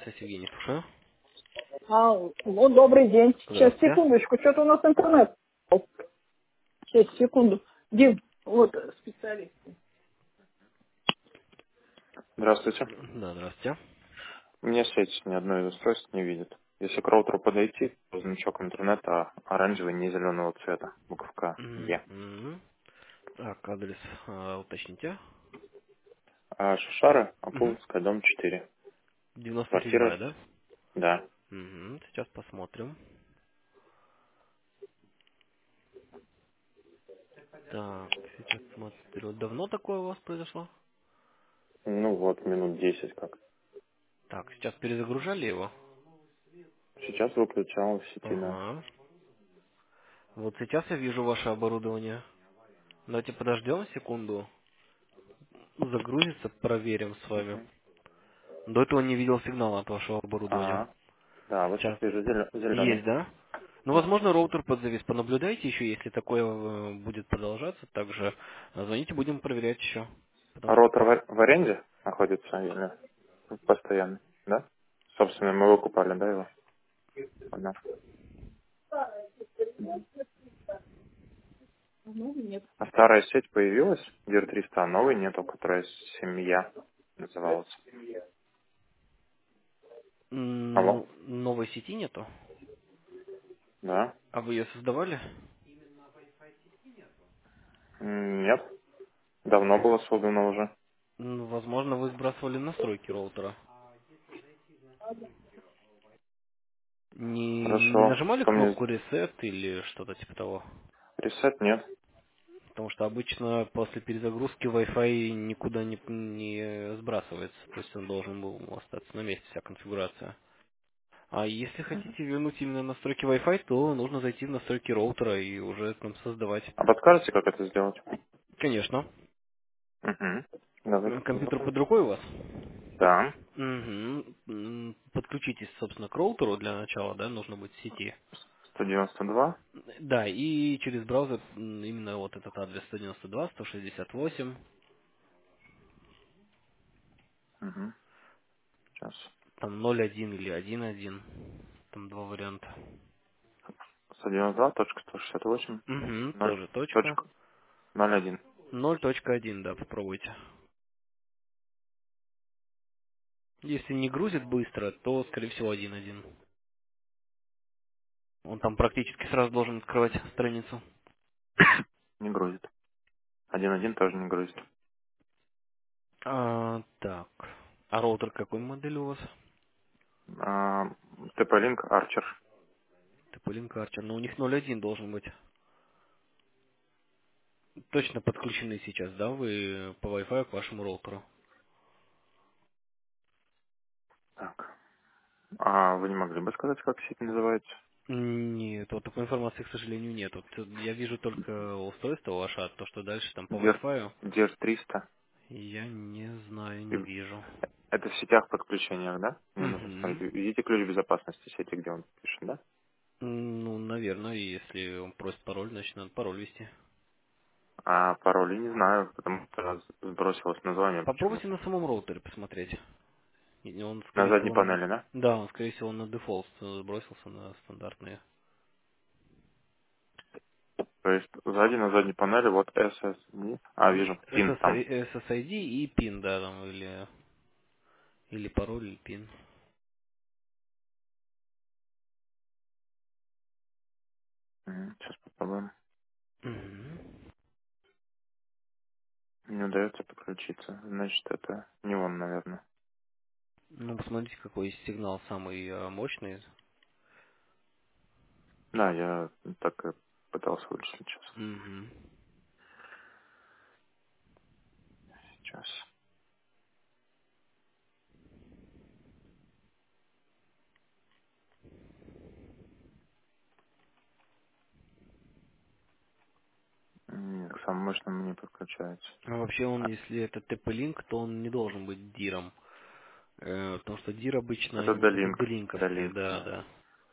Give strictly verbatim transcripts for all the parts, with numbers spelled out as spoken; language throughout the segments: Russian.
Связь Евгений, слушаю. А, вот добрый день. Сейчас, Здравствуйте. секундочку, что-то у нас интернет. Сейчас, секунду. Дим, вот э, специалист. Здравствуйте. Да, здравствуйте. У меня сеть ни одно из устройств не видит. Если к роутеру подойти, то значок интернета оранжевый, не зеленого цвета. Буковка Е. Мгм. Так, адрес а, уточните. А Шушара, Мгм. Апуловская, дом четыре. девяносто седьмая, Квартира, да? да. Мгм. Сейчас посмотрим. Так, сейчас смотрю. Давно такое у вас произошло? Ну вот, минут десять как. Так, сейчас перезагружали его? Сейчас выключал в сети, да. Ага. Вот сейчас я вижу ваше оборудование. Давайте подождем секунду. Загрузится, проверим с вами. Мгм. До этого не видел сигнала от вашего оборудования. А, да, вот сейчас Сейчас. вижу Есть, зеленый. да? Ну, Да. возможно, роутер подзавис. Понаблюдайте еще, если такое э, будет продолжаться. Также э, звоните, будем проверять еще. А Потому что роутер по... в в аренде находится или постоянно, да? Собственно, мы выкупали, да, его? Понятно. Ну, нет. А старая сеть появилась, Гир триста, а новой нету, которая «Семья» называлась. М, Алло? Ну, новой сети нету. Да? А вы ее создавали? М, Нет. Давно было создано уже. Ну, возможно, вы сбрасывали настройки роутера. Не, не Хорошо. нажимали Что мне... кнопку reset или что-то типа того? Ресет нет. Потому что обычно после перезагрузки Wi-Fi никуда не, не сбрасывается. То есть он должен был остаться на месте, вся конфигурация. А если хотите вернуть именно настройки Wi-Fi, то нужно зайти в настройки роутера и уже там создавать. А подскажете, как это сделать? Конечно. Угу. Давайте М, Компьютер попробуем. под рукой у вас? Да. Мгм. М, Подключитесь, собственно, к роутеру для начала, да, нужно быть в сети. сто девяносто два. Да, и через браузер м, именно вот этот адрес сто девяносто два сто шестьдесят восемь, Угу. Сейчас. там ноль один или один один, там два варианта. сто девяносто два точка сто шестьдесят восемь Угу, ноль тоже точка. точка ноль один. ноль точка один, да, попробуйте. Если не грузит быстро, то, скорее всего, один один. Он там практически сразу должен открывать страницу. Не грузит. один один тоже не грузит. А, так. А роутер какой модели у вас? А, TP-Link Archer. TP-Link Archer. Но у них ноль один должен быть. Точно подключены сейчас, да, вы по Wi-Fi к вашему роутеру? Так. А вы не могли бы сказать, как сеть называется? Нет, вот такой информации, к сожалению, нет. Вот э, я вижу только устройство ваше, а то, что дальше там по Дир, Wi-Fi, Дир триста. я не знаю, И не вижу. это в сетях подключениях, да? Мне нужно смотреть. Угу. Видите ключ безопасности сети, где он пишет, да? Ну, наверное, если он просит пароль, значит, надо пароль ввести. А пароли не знаю, потому что сбросилось название Попробуйте почему-то. на самом роутере посмотреть. И он, На скорее задней всего, на... панели, да? Да, он, скорее всего, на дефолт сбросился на стандартные. То есть сзади на задней панели вот эс эс ди. А, вижу, пин там. эс эс ай эс эс ай ди и пин, да, там, или, или пароль, или пин. Сейчас попробуем. Мгм. Не удается подключиться. Значит, это не он, наверное. Ну, посмотрите, какой сигнал самый э, мощный. Да, я так и пытался вычислить сейчас. Мгм. Сейчас. Нет, к самому мощному не подключается. А вообще он, А, если это ти пи-линк, то он не должен быть диром. Э, потому что дир обычно это они- это долинк. делинковские, Долинк, да, да. да.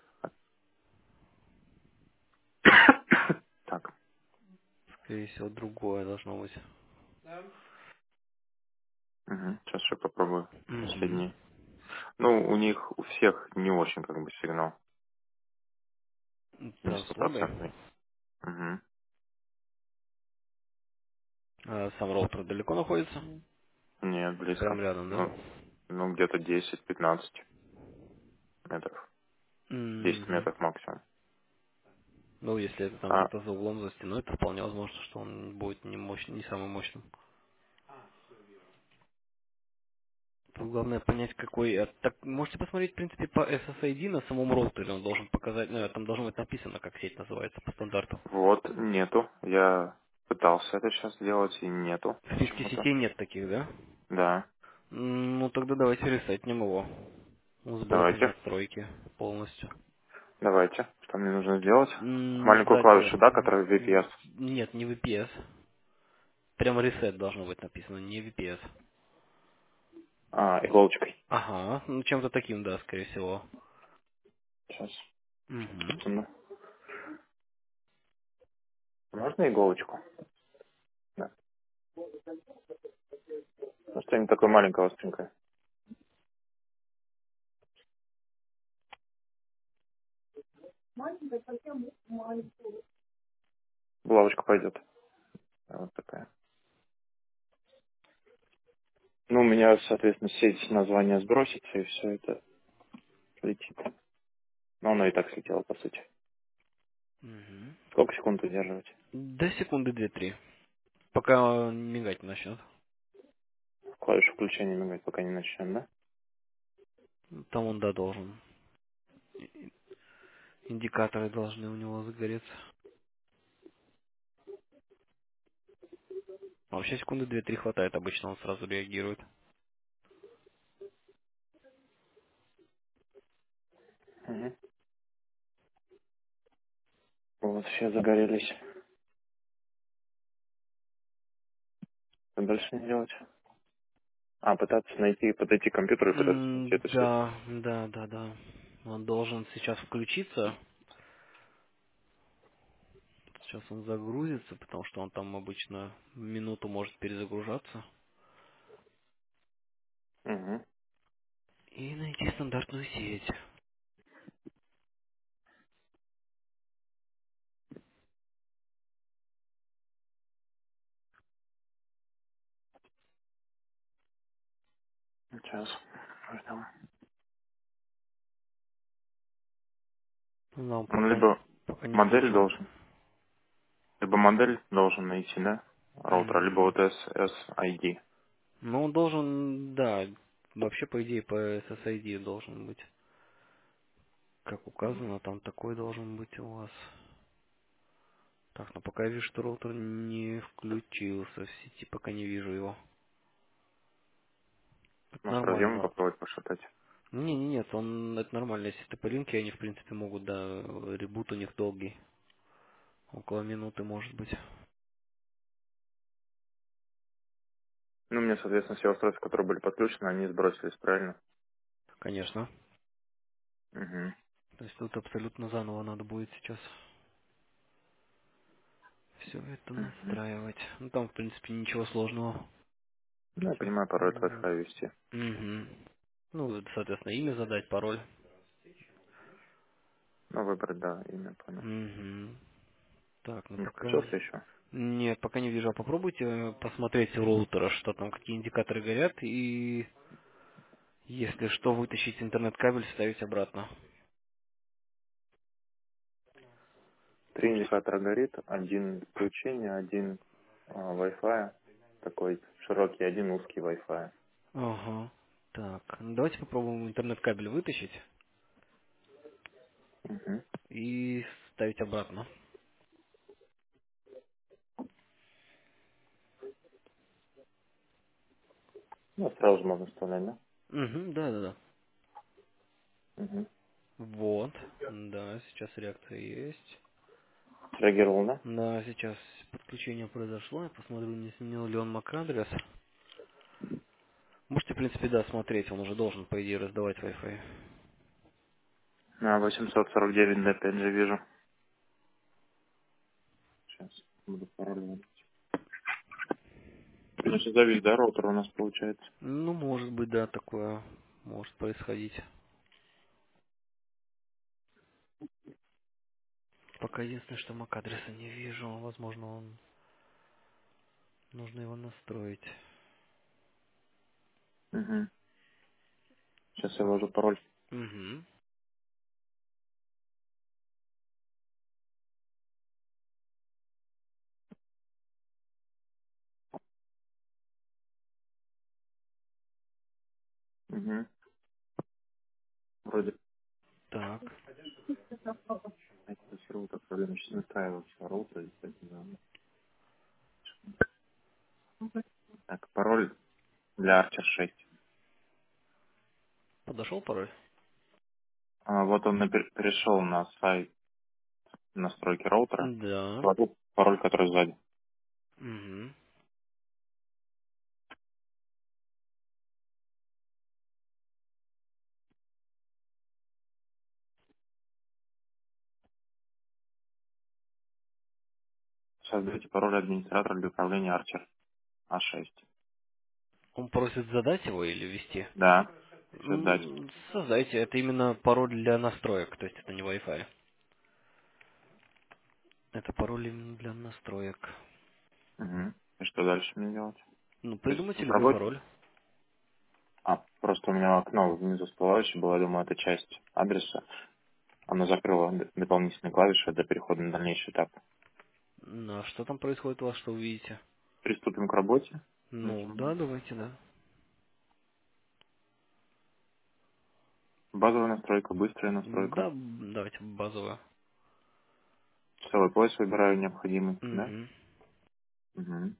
Так. Скорее всего, другое должно быть. Угу. Сейчас еще попробую Мгм. соединить. Ну, у них у всех не очень как бы сигнал. Не Так, слабый. стопроцентный. Угу. А сам роутер далеко находится? Нет, Прям близко. рядом, да? Ну, ну где-то десять-пятнадцать метров. десять Мгм. метров максимум. Ну, если это там А где-то за углом, за стеной, то вполне возможно, что он будет не мощный, не самым мощным. Тут главное понять, какой... а так, можете посмотреть, в принципе, по эс эс ай ди на самом роутере. Он должен показать... Ну, там должно быть написано, как сеть называется по стандарту. вот нету. Я пытался это сейчас сделать, и нету В списке почему-то. сетей нет таких, да? Да, М, Ну, тогда давайте ресетнем его. Сбросим давайте. настройки полностью. Давайте. Что мне нужно сделать? М, Маленькую Нажать клавишу, да, в... которая в ви пи эс. в- Нет, не ви пи эс. Прямо ресет должно быть написано, не ви пи эс. А, иголочкой. Ага, ну чем-то таким, да, скорее всего. Сейчас. Угу. Секунду. Можно иголочку? Да. Ну, что-нибудь такое маленькое, остренькое. Булавочка пойдет. Вот такая. Ну, у меня, соответственно, сеть название сбросится, и все это летит. Но оно и так слетело, по сути. Угу. Сколько секунд удерживать? До секунды две-три. Пока мигать не начнет. Клавишу включения мигать, пока не начнем, да? Там он, да, должен. Индикаторы должны у него загореться. А вообще секунды две-три хватает, обычно он сразу реагирует. Угу. Вот, все загорелись. Что дальше не делать? А, пытаться найти, подойти к компьютеру и пытаться найти М, эту сеть. Да, да, да, да. Он должен сейчас включиться. Сейчас он загрузится, потому что он там обычно минуту может перезагружаться. Угу. И найти стандартную сеть. Сейчас. Ждем. Нам Он пока, либо пока не модель включен. должен, либо модель должен найти, да? Роутера, либо Мгм. вот эс эс ай ди. Ну, он должен, да, вообще, по идее, по эс эс ай ди должен быть. Как указано, там такой должен быть у вас. Так, но пока я вижу, что роутер не включился в сети, пока не вижу его. Это Может, разъемы нормально. попробовать пошатать? Не, не, нет, он это нормально. Если ты по линке, они в принципе могут, да, ребут у них долгий. Около минуты может быть. Ну, мне, соответственно, все устройства, которые были подключены, они сбросились, правильно? Конечно. Угу. То есть тут абсолютно заново надо будет сейчас все это Угу. настраивать. Ну там в принципе ничего сложного. Ну, я Сейчас. понимаю, пароль от Wi-Fi ввести. Угу. Ну, это, соответственно, имя задать, пароль. Ну, выбрать, да, имя, понял. Угу. Так, ну Не пока... включился еще? Нет, пока не вижу. А попробуйте э, посмотреть у роутера, что там, какие индикаторы горят, и если что, вытащить интернет-кабель, вставить обратно. Три Потому что... индикатора горит, один включение, один а, Wi-Fi, такой широкий, один узкий Wi-Fi. Ага. Так, ну давайте попробуем интернет-кабель вытащить Угу. и ставить обратно. Ну, сразу же можно вставлять, да? Угу, да-да-да. Угу. Вот. Да, сейчас реакция есть. Среагировал, да? Да, сейчас подключение произошло. Я посмотрю, не сменил ли он MAC-адрес. Можете, в принципе, да, смотреть. Он уже должен, по идее, раздавать Wi-Fi. А, восемьсот сорок девять, да, опять же вижу. Сейчас буду пароль вводить. Значит, завис, да, роутер у нас получается. Ну, может быть, да, такое. может происходить. Пока единственное, что мак адреса не вижу. Возможно, он нужно его настроить. Угу. Сейчас я ввожу пароль. Угу. Угу. Вроде Так. это с роутер проблема. Сейчас настраиваю все роутер. Действительно. Так, пароль для Archer шесть. Подошел пароль? А, вот он напер- перешел на сайт настройки роутера. Да. Ввожу пароль, который сзади. Угу. Сейчас дайте пароль администратора для управления Archer а шесть. Он просит задать его или ввести? Да, создать. М, Создайте. Это именно пароль для настроек, то есть это не Wi-Fi. Это пароль именно для настроек. Угу. И что дальше мне делать? Ну, придумайте Приступить к любой работе? пароль. А, просто у меня окно внизу всплывающее было, я думаю, это часть адреса. Оно закрыло д- дополнительные клавиши для перехода на дальнейший этап. Ну, а что там происходит у вас, что вы видите? Приступим к работе. Ну, Нажимаем. да, давайте, да. Базовая настройка, быстрая настройка. Да, давайте базовую. Часовой пояс выбираю необходимый, да? Угу. Угу.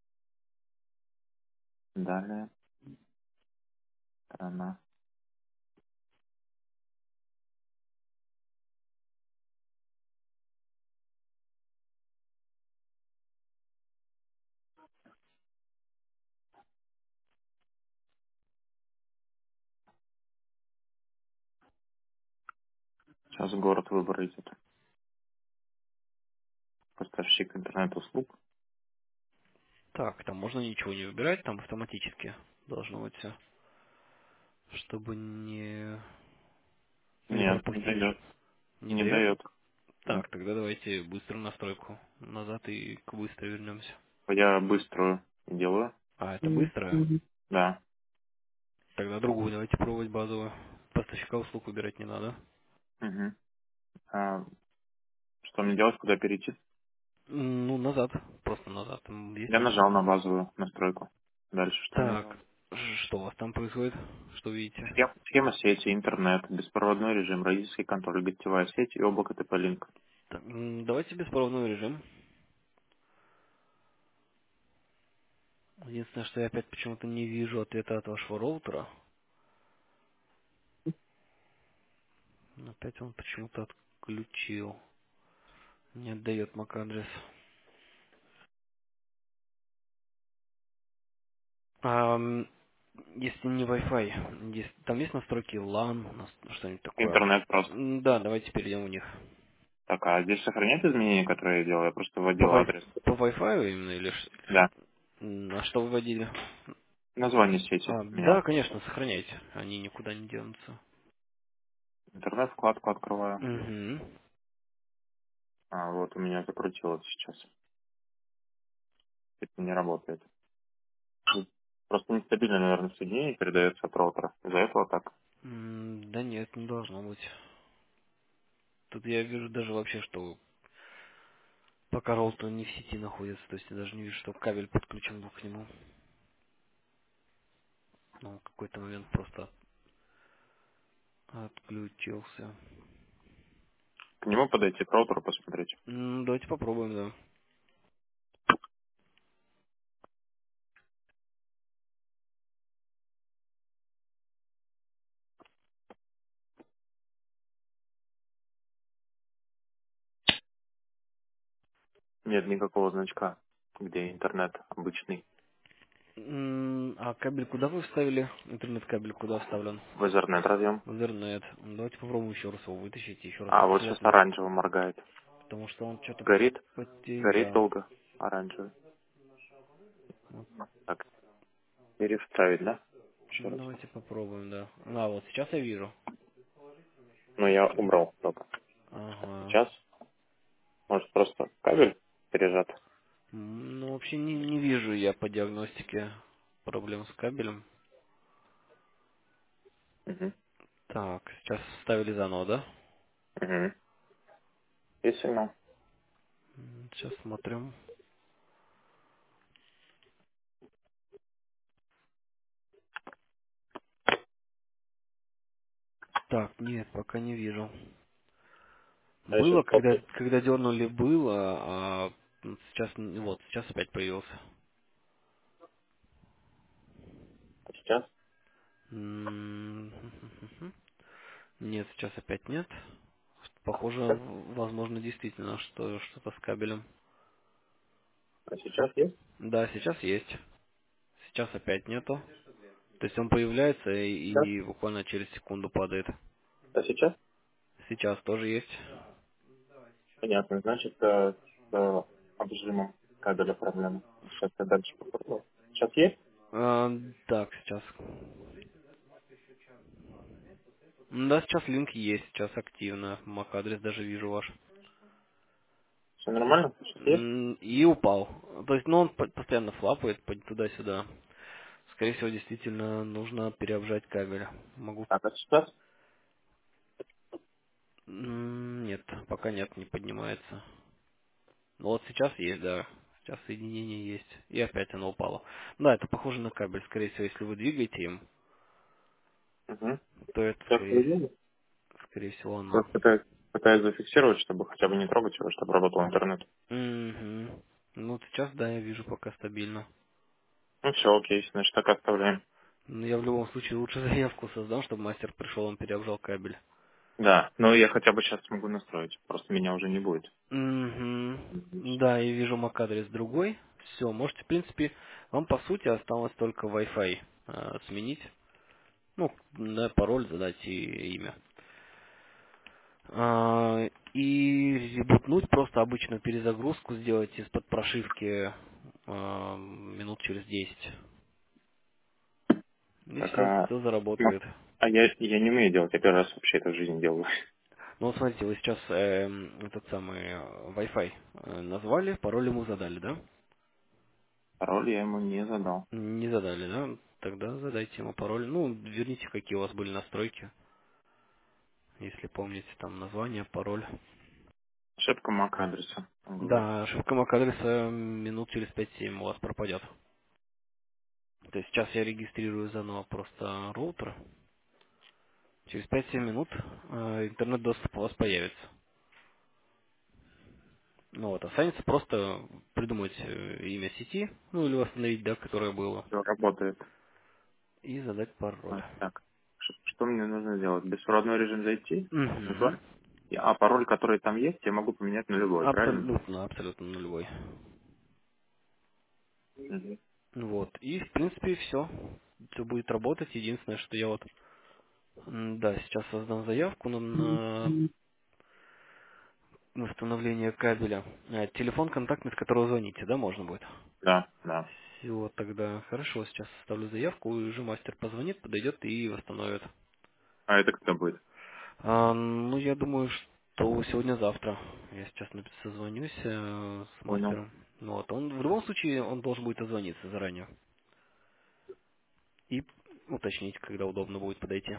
Далее. Страна. Сейчас город выбор идет. Поставщик интернет-услуг. Так, там можно ничего не выбирать, там автоматически должно быть все, чтобы не... не Нет, не пропустить. дает. Не Не дает? дает. Нет. Так, тогда давайте быструю настройку назад и к быстрой вернемся. Я быструю делаю. А, это быстрая? Да. Тогда другую давайте пробовать базовую. Поставщика услуг выбирать не надо. Угу. А, что мне делать, куда перейти? М, Ну, назад. Просто назад. Там есть Я назад. нажал на базовую настройку. Дальше что мне Так, делать? ш- что у вас там происходит? Что видите? Схема, схема сети, интернет, беспроводной режим, родительский контроль, гостевая сеть и облако TP-Link. Так, м, давайте беспроводной режим. Единственное, что я опять почему-то не вижу ответа от вашего роутера. Опять он почему-то отключил. Не отдает мак адрес. А, м, если не Wi-Fi, есть- там есть настройки лан, нас- что-нибудь такое. Интернет просто. М, Да, давайте перейдем в них. Так, а здесь сохранять изменения, которые я делал? Я просто По, вводил Wi- адрес. по Wi-Fi именно или ш- Да. м, а что вы вводили? Название сети А, менял. да, конечно, сохраняйте. Они никуда не денутся. Интернет вкладку открываю. Угу. А, вот у меня закрутилось сейчас. Это не работает. Просто нестабильно, наверное, соединение передается от роутера. Из-за этого так. Да нет, не должно быть. Тут я вижу даже вообще, что пока роутер не в сети находится, то есть я даже не вижу, что кабель подключен был к нему. Ну, в какой-то момент просто отключился. К нему подойти, к роутеру посмотреть. М, Давайте попробуем, да. Нет никакого значка, где интернет обычный. М, А кабель куда вы вставили? Интернет-кабель куда вставлен? В Ethernet разъем. В Ethernet. Давайте попробуем еще раз его вытащить и еще раз А, вот сейчас обязательно. оранжево моргает. Потому что он что-то Горит. Горит потерял. долго. Оранжевый. Вот. Так, переставить, да? еще Ну, раз. давайте попробуем, да. А, вот сейчас я вижу. Но я убрал только. Ага. Сейчас, может, просто кабель пережат. М, Ну, вообще не, не вижу я по диагностике проблем с кабелем. Угу. Так, сейчас ставили заново, да? Угу. Есть сигнал. М, Сейчас смотрим. Так, нет, пока не вижу. А я сейчас Было, когда, попробую. когда дернули, было, а сейчас, н- вот, сейчас опять появился. Сейчас? М, Нет, сейчас опять нет. Похоже, Сейчас? в- возможно, действительно, что что-то с кабелем. А сейчас есть? Да, сейчас есть. Сейчас опять нету. То есть он появляется и, Сейчас? и буквально через секунду падает. А сейчас? Сейчас тоже есть. Понятно. Значит, э, с э, обжимом кабеля проблема. Сейчас я дальше попробую. Сейчас есть? А, так, сейчас. М, Да, сейчас линк есть, сейчас активно. MAC-адрес даже вижу ваш. Все нормально? Сейчас есть? М, И упал. То есть, ну, он по- постоянно флапает по- туда-сюда. Скорее всего, действительно нужно переобжать кабель. Могу... Так, а сейчас? М, Нет, пока нет, не поднимается. Ну вот сейчас есть, да. Сейчас соединение есть. И опять оно упало. Да, это похоже на кабель. Скорее всего, если вы двигаете им, Угу. то это, Сейчас скорее, соединили. скорее всего, оно. Просто пытаюсь, пытаюсь зафиксировать, чтобы хотя бы не трогать его, чтобы работал интернет. Угу. Ну, вот сейчас, да, я вижу пока стабильно. Ну все, окей, значит так оставляем. Но я в любом случае лучше заявку создам, чтобы мастер пришел, он переобжал кабель. Да, но я хотя бы сейчас смогу настроить. Просто меня уже не будет. Угу. Мгм. Да, я вижу MAC-адрес другой. Все, можете, в принципе, вам по сути осталось только Wi-Fi э, сменить. Ну, да, пароль задать и имя. А, и ребутнуть просто обычную перезагрузку сделать из-под прошивки а, минут через десять. И Так, все, а, все ну, заработает. а я, я не умею делать, я первый раз вообще это в жизни делаю. Ну вот смотрите, вы сейчас эм, этот самый э, Wi-Fi э, назвали, пароль ему задали, да? Пароль я ему не задал. Не задали, да? Тогда задайте ему пароль. Ну, верните, какие у вас были настройки, если помните, там название, пароль. Ошибка мак адреса, он говорит. Да, ошибка MAC-адреса минут через пять-семь у вас пропадет. То есть сейчас я регистрирую заново просто роутер. Через пять-семь минут э, интернет-доступ у вас появится. Ну вот, останется просто придумать э, имя сети, ну или восстановить, да, которое было, Все работает. и задать пароль. А, так, ш- что мне нужно делать? Беспроводной режим зайти? Угу. Выбрать? И- А пароль, который там есть, я могу поменять на любой, правильно? Абсолютно, абсолютно нулевой. Мгм. Вот. И в принципе все. Все будет работать. Единственное, что я вот м, да, сейчас создам заявку на, на установление кабеля. А, телефон контактный, с которого звоните, да, можно будет? Да, да. Все, тогда хорошо, сейчас составлю заявку, и уже мастер позвонит, подойдет и восстановит. А это кто будет? А, ну, я думаю, что сегодня-завтра. Я сейчас напи- созвонюсь э, с Понял. мастером. Ну, вот, он в любом случае он должен будет озвониться заранее и уточнить, когда удобно будет подойти.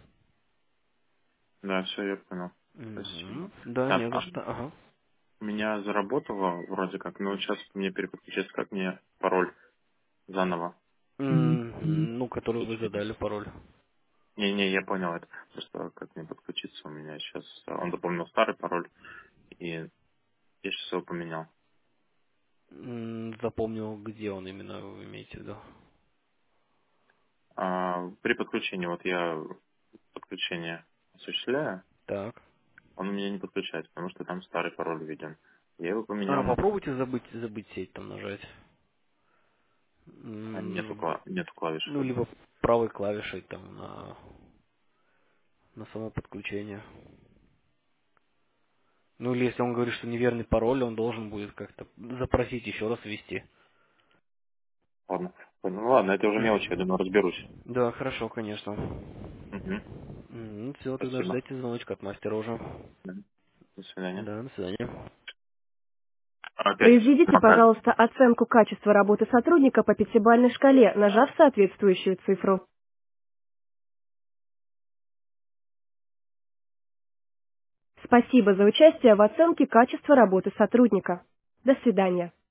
Да, все, я понял. Угу. Спасибо. Да, Так, не за а что. Ага. у меня заработало вроде как, но сейчас мне переподключится, как мне пароль заново. М, Ну, который вы Включить. задали пароль. Не-не, я понял это. Просто как мне подключиться у меня сейчас. Он запомнил старый пароль, и я сейчас его поменял. М, Запомнил, где он именно, вы имеете в виду. А, при подключении, вот я подключение осуществляю, Так. он у меня не подключается, потому что там старый пароль введен. Я его А, поменял на такой. попробуйте забыть, забыть сеть там нажать. А нету, М, кла- нету клавиш Ну, вроде. либо правой клавишей там на, на само подключение. Ну, или если он говорит, что неверный пароль, он должен будет как-то запросить еще раз ввести. Ладно. Ну ладно, это уже мелочи, я думаю, разберусь. Да, хорошо, конечно. Угу. Ну, все, тогда Спасибо. ждайте звоночка от мастера уже. Да. До свидания. Да, до свидания. Опять Произведите, пока. пожалуйста, оценку качества работы сотрудника по пятибалльной шкале, нажав соответствующую цифру. Спасибо за участие в оценке качества работы сотрудника. До свидания.